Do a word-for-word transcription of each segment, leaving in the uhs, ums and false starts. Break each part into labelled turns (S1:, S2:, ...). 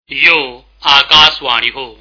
S1: यो आकाशवाणी हो।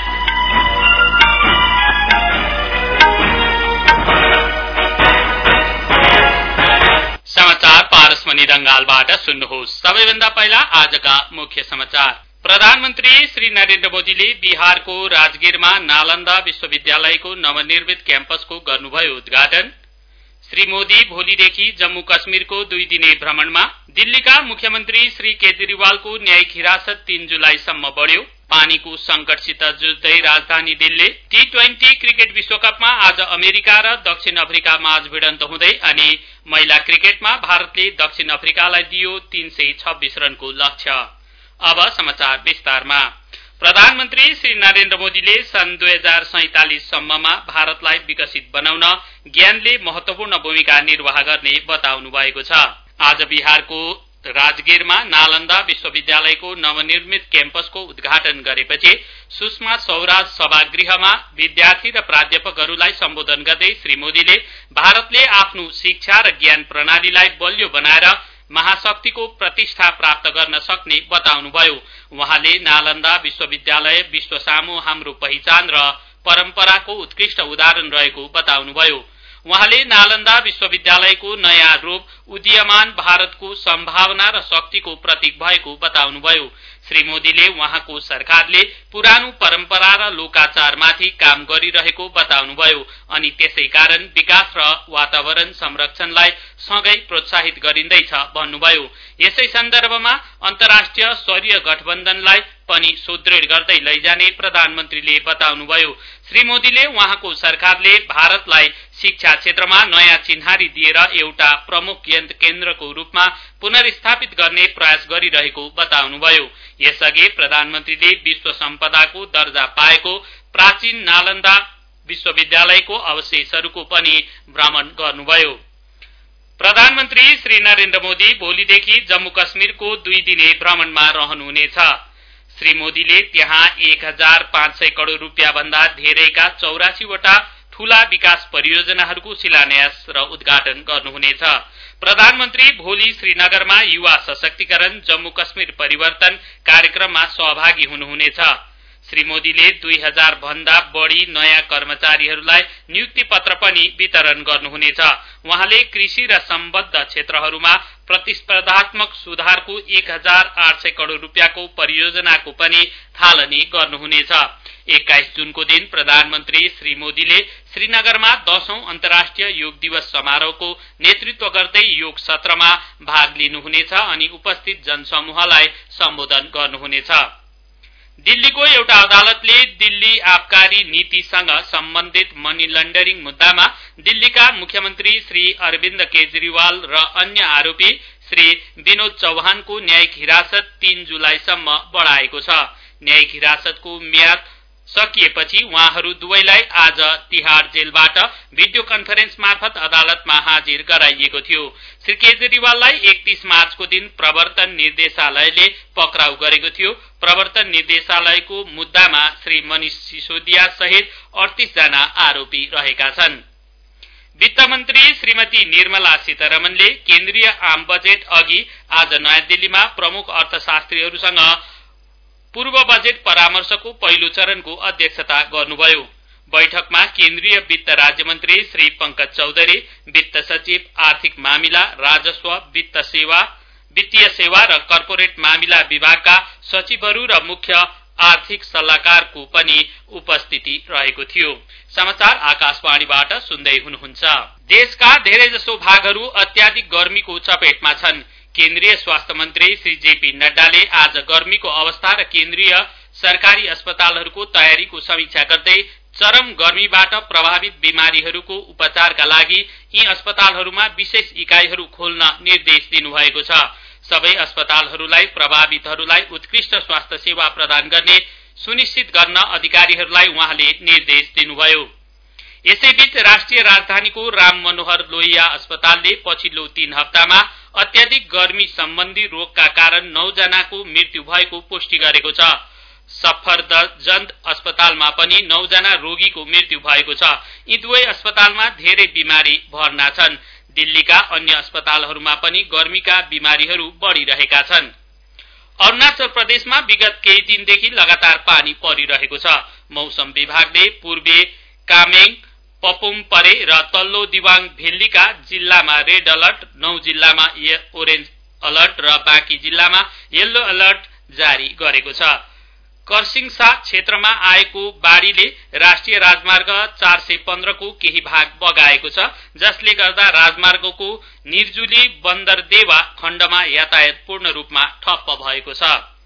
S1: समाचार पारसमणि ढंगालबाट सुन्नुहोस्। सबैभन्दा पहिला आजका मुख्य समाचार। प्रधानमन्त्री श्री नरेन्द्र मोदीले बिहारको राजगिरमा नालन्दा विश्वविद्यालयको नवनिर्मित क्याम्पसको गर्नुभयो उद्घाटन। श्री मोदी भोलिदेखि जम्मू कश्मीरको दुई दिने भ्रमणमा। दिल्लीका मुख्यमन्त्री श्री केजरीवालको न्यायिक हिरासत तीन जुलाईसम्म बढ्यो। पानीको संकटसित जुझ्दै राजधानी दिल्ली। टी ट्वेन्टी क्रिकेट विश्वकपमा आज अमेरिका र दक्षिण अफ्रिका माझ भिडन्त हुँदै अनि महिला क्रिकेटमा भारतले दक्षिण अफ्रिकालाई दियो तीन सय छब्बीस रनको लक्ष्य। अब समाचार विस्तारमा। प्रधानमन्त्री श्री नरेन्द्र मोदीले सन् दुई हजार सैंतालिस सम्ममा भारतलाई विकसित बनाउन ज्ञानले महत्वपूर्ण भूमिका निर्वाह गर्ने बताउनु भएको छ। आज बिहारको राजगिरमा नालन्दा विश्वविद्यालयको नवनिर्मित क्याम्पसको उद्घाटन गरेपछि सुषमा स्वराज सभागृहमा विद्यार्थी र प्राध्यापकहरूलाई सम्बोधन गर्दै श्री मोदीले भारतले आफ्नो शिक्षा र ज्ञान प्रणालीलाई बलियो बनाएर महाशक्तिको प्रतिष्ठा प्राप्त गर्न सक्ने बताउनुभयो। उहाँले नालन्दा विश्वविद्यालय विश्व सामु हाम्रो पहिचान र परम्पराको उत्कृष्ट उदाहरण रहेको बताउनुभयो। उहाँले नालन्दा विश्वविद्यालयको नयाँ रूप उदीयमान भारतको सम्भावना र शक्तिको प्रतीक भएको बताउनुभयो। श्री मोदीले उहाँको सरकारले पुरानो परम्परा र लोकाचारमाथि काम गरिरहेको बताउनुभयो अनि त्यसै कारण विकास र वातावरण संरक्षणलाई सँगै प्रोत्साहित गरिँदैछ भन्नुभयो। यसै सन्दर्भमा अन्तर्राष्ट्रिय सौर्य गठबन्धनलाई पनि सुदृढ गर्दै लैजाने प्रधानमन्त्रीले बताउनुभयो। श्री मोदीले उहाँको सरकारले भारतलाई शिक्षा क्षेत्रमा नयाँ चिन्हारी दिएर एउटा प्रमुख केन्द्रको रूपमा पुनर्स्थापित गर्ने प्रयास गरिरहेको बताउनुभयो। यसअघि प्रधानमन्त्रीले विश्व सम्पदाको दर्जा पाएको प्राचीन नालन्दा विश्वविद्यालयको अवशेषहरूको पनि भ्रमण गर्नुभयो। प्रधानमन्त्री श्री नरेन्द्र मोदी भोलिदेखि जम्मू कश्मीरको दुई दिने भ्रमणमा रहनुहुनेछ। श्री मोदीले त्यहाँ एक हजार पाँच सय करोड़ रूपियाँ भन्दा धेरैका चौरासीवटा ठूला विकास परियोजनाहरूको शिलान्यास र उद्घाटन गर्नुहुनेछ। प्रधानमन्त्री भोलि श्रीनगरमा युवा सशक्तिकरण जम्मू कश्मीर परिवर्तन कार्यक्रममा सहभागी हुनुहुनेछ। श्री मोदीले दुई हजार भन्दा बढ़ी नयाँ कर्मचारीहरूलाई नियुक्ति पत्र पनि वितरण गर्नुहुनेछ। उहाँले कृषि र सम्बद्ध क्षेत्रहरूमा प्रतिस्पर्धात्मक सुधारको एक हजार आठ सय करोड़ रूपियाँको परियोजनाको पनि थालनी गर्नुहुनेछ। एक्काइस जुनको दिन प्रधानमन्त्री श्री मोदीले श्रीनगरमा दशौं अन्तर्राष्ट्रिय योग दिवस समारोहको नेतृत्व गर्दै योग सत्रमा भाग लिनुहुनेछ अनि उपस्थित जनसमूहलाई सम्बोधन गर्नुहुनेछ। दिल्लीको एउटा अदालतले दिल्ली आबकारी नीतिसँग सम्बन्धित मनी लन्डरिङ मुद्दामा दिल्लीका मुख्यमन्त्री श्री अरविन्द केजरीवाल र अन्य आरोपी श्री विनोद चौहानको न्यायिक हिरासत तीन जुलाईसम्म बढ़ाएको छ। न्यायिक हिरासतको म्याद सकिएपछि उहाँहरू दुवैलाई आज तिहाड़ जेलबाट भिडियो कन्फरेन्स मार्फत अदालतमा हाजिर गराइएको थियो। श्री केजरीवाललाई एकतीस मार्चको दिन प्रवर्तन निर्देशालयले पक्राउ गरेको थियो। प्रवर्तन निर्देशालयको मुद्दामा श्री मनिष सिसोदिया सहित अडतीस जना आरोपी रहेका छन्। वित्त मन्त्री श्रीमती निर्मला सीतारमणले केन्द्रीय आम बजेट अघि आज नयाँ दिल्लीमा प्रमुख अर्थशास्त्रीहरूसँग पूर्व बजेट परामर्शको पहिलो चरणको अध्यक्षता गर्नुभयो। बैठकमा केन्द्रीय वित्त राज्य मन्त्री श्री पंकज चौधरी, वित्त सचिव, आर्थिक मामिला, राजस्व, वित्त सेवा, वित्तीय सेवा र कर्पोरेट मामिला विभागका सचिवहरू र मुख्य आर्थिक सल्लाहकारको पनि उपस्थिति रहेको थियो। समाचार आकाशवाणीबाट सुन्दै हुनुहुन्छ। देशका धेरैजसो भागहरू अत्याधिक गर्मीको चपेटमा छन्। केन्द्रीय स्वास्थ्य मन्त्री श्री जेपी नड्डाले आज गर्मीको अवस्था र केन्द्रीय सरकारी अस्पतालहरूको तयारीको समीक्षा गर्दै चरम गर्मीबाट प्रभावित बिमारीहरूको उपचारका लागि यी अस्पतालहरूमा विशेष इकाइहरू खोल्न निर्देश दिनुभएको छ। सबै अस्पतालहरूलाई प्रभावितहरूलाई उत्कृष्ट स्वास्थ्य सेवा प्रदान गर्ने सुनिश्चित गर्न अधिकारीहरूलाई उहाँले निर्देश दिनुभयो। यसैबीच राष्ट्रिय राजधानीको राम मनोहर लोहिया अस्पतालले पछिल्लो तीन हप्तामा अत्याधिक गर्मी सम्बन्धी रोगका कारण नौ जनाको मृत्यु भएको पुष्टि गरेको छ। सफदरजंग अस्पतालमा पनि नौ जना रोगीको मृत्यु भएको छ। यी दुवै अस्पतालमा धेरै बिमारी भर्ना छन्। दिल्लीका अन्य अस्पतालहरूमा पनि गर्मीका बिमारीहरू बढ़िरहेका छन्। अरुणाचल प्रदेशमा विगत केही दिनदेखि लगातार पानी परिरहेको छ। मौसम विभागले पूर्वी कामेङ, पपुमपरे र तल्लो दिवाङ भेल्लीका जिल्लामा रेड अलर्ट, नौ जिल्लामा ओरेन्ज अलर्ट र बाँकी जिल्लामा येल्लो अलर्ट जारी गरेको छ। कर्सिङसा क्षेत्रमा आएको बाढीले राष्ट्रिय राजमार्ग चार सय पन्ध्र को केही भाग बगाएको छ, जसले गर्दा राजमार्गको निर्जुली बन्दरदेवा खण्डमा यातायात पूर्ण रूपमा ठप्प भएको छ।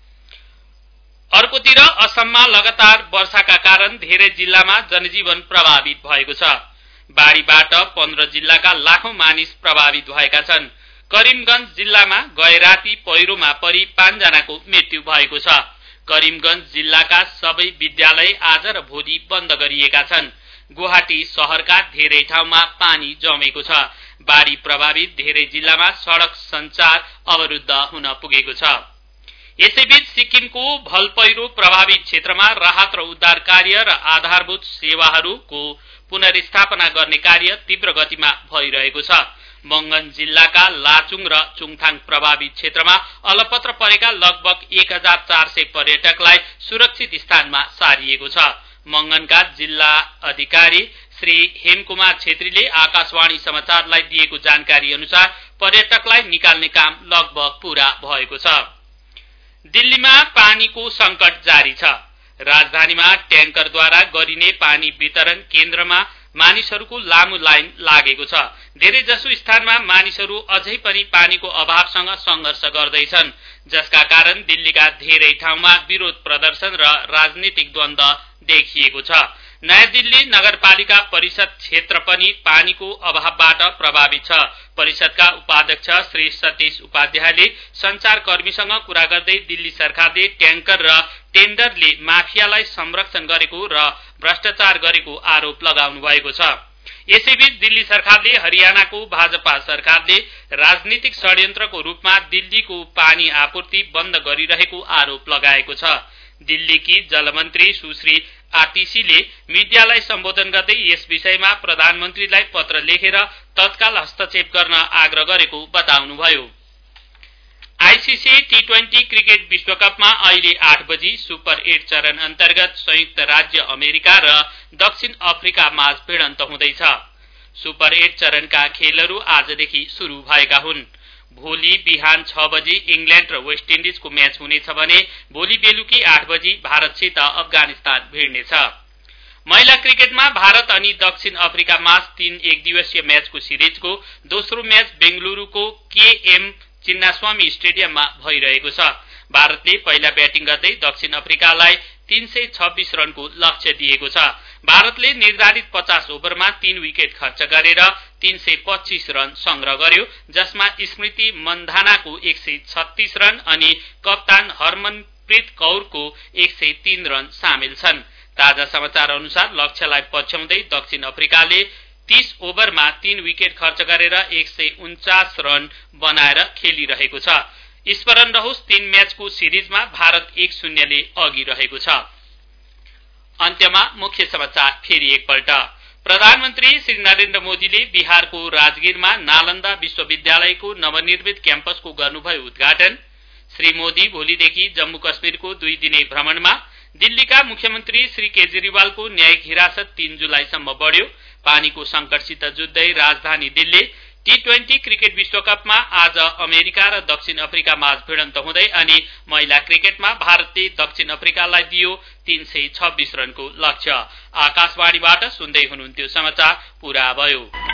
S1: अर्कोतिर असममा लगातार वर्षाका कारण धेरै जिल्लामा जनजीवन प्रभावित भएको छ। बाढीबाट पन्ध्र जिल्लाका लाखौं मानिस प्रभावित भएका छन्। करिमगञ्ज जिल्लामा गए राति पहिरोमा परि पाँच जनाको मृत्यु भएको छ। करिमगञ्ज जिल्लाका सबै विद्यालय आज र भोलि बन्द गरिएका छन्। गुवाहाटी शहरका धेरै ठाउँमा पानी जमेको छ। बाढी प्रभावित धेरै जिल्लामा सड़क सञ्चार अवरुद्ध हुन पुगेको छ। यसैबीच सिक्किमको भलपहिरो प्रभावित क्षेत्रमा राहत र उद्धार कार्य र आधारभूत सेवाहरूको पुनर्स्थापना गर्ने कार्य तीव्र गतिमा भइरहेको छ। मंगन जिल्लाका लाचुङ र चुङथाङ प्रभावित क्षेत्रमा अलपत्र परेका लगभग एक हजार चार सय पर्यटकलाई सुरक्षित स्थानमा सारिएको छ। मंगनका जिल्ला अधिकारी श्री हेमकुमार छेत्रीले आकाशवाणी समाचारलाई दिएको जानकारी अनुसार पर्यटकलाई निकाल्ने काम लगभग पूरा भएको छ। दिल्लीमा पानीको संकट जारी छ। राजधानीमा ट्याङ्करद्वारा गरिने पानी वितरण केन्द्रमा मानिसहरूको लामो लाइन लागेको छ। धेरै जसो स्थानमा मानिसहरू अझै पनि पानीको अभावसँग संघर्ष गर्दैछन्, जसका कारण दिल्लीका धेरै ठाउँमा विरोध प्रदर्शन र राजनीतिक द्वन्द्व देखिएको छ। नयाँ दिल्ली नगरपालिका परिषद क्षेत्र पनि पानीको अभावबाट प्रभावित छ। परिषदका उपाध्यक्ष श्री सतीश उपाध्यायले संचारकर्मीसँग कुरा गर्दै दिल्ली सरकारले ट्याङ्कर र टेन्डरले माफियालाई संरक्षण गरेको र भ्रष्टाचार गरेको आरोप लगाउनु भएको छ। यसैबीच दिल्ली सरकारले हरियाणाको भाजपा सरकारले राजनीतिक षड्यन्त्रको रूपमा दिल्लीको पानी आपूर्ति बन्द गरिरहेको आरोप लगाएको छ। दिल्लीकी जलमन्त्री सुश्री आतिशीले मिडियालाई सम्बोधन गर्दै यस विषयमा प्रधानमन्त्रीलाई पत्र लेखेर तत्काल हस्तक्षेप गर्न आग्रह गरेको बताउनुभयो। आईसीसी टी ट्वेन्टी क्रिकेट विश्वकपमा अहिले आठ बजी सुपर एट चरण अन्तर्गत संयुक्त राज्य अमेरिका र दक्षिण अफ्रिका माझ भिडन्त हुँदैछ। सुपर एट चरणका खेलहरू आजदेखि शुरू भएका हुन्। भोलि बिहान छ बजी इंग्ल्याण्ड र वेस्ट इन्डिजको म्याच हुनेछ भने भोलि बेलुकी आठ बजी भारतसित अफगानिस्तान भिड्नेछ। महिला क्रिकेटमा भारत अनि दक्षिण अफ्रिका माझ तीन एक दिवसीय म्याचको सिरिजको दोस्रो म्याच बेंगलुरूको केएम चिन्नास्वामी स्टेडियममा भइरहेको छ। भारतले पहिला ब्याटिङ गर्दै दक्षिण अफ्रिकालाई तीन सय छब्बीस रनको लक्ष्य दिएको छ। भारतले निर्धारित पचास ओभरमा तीन विकेट खर्च गरेर तीन सय पच्चीस रन संग्रह गर्यो, जसमा स्मृति मन्धानाको एक सय छत्तीस रन अनि कप्तान हरमनप्रीत कौरको एक सय तीन रन सामेल छन्। ताजा समाचार अनुसार लक्ष्यलाई पछ्याउँदै दक्षिण अफ्रिकाले तीस ओभरमा तीन विकेट खर्च गरेर एक सय उन्चास रन बनाएर खेलिरहेको छ। स्मरण रहोस् तीन म्याचको सिरिजमा भारत एक शून्यले अघि रहेको छ। अन्त्यमा मुख्य समाचार फेरि एकपल्ट। प्रधानमन्त्री श्री नरेन्द्र मोदीले बिहारको राजगिरमा नालन्दा विश्वविद्यालयको नवनिर्मित क्याम्पसको गर्नुभयो उद्घाटन। श्री मोदी भोलिदेखि जम्मू कश्मीरको दुई दिने भ्रमणमा। दिल्लीका मुख्यमन्त्री श्री केजरीवालको न्यायिक हिरासत तीन जुलाईसम्म बढ्यो। पानीको संकटसित जुझ्दै राजधानी दिल्ली। टी ट्वेन्टी क्रिकेट विश्वकपमा आज अमेरिका र दक्षिण अफ्रिका माझ भिडन्त हुँदै अनि महिला क्रिकेटमा भारतले दक्षिण अफ्रिकालाई दियो तीन सय छब्बीस रनको लक्ष्य। आकाशवाणीबाट सुन्दै हुनुहुन्थ्यो समाचार पूरा भयो।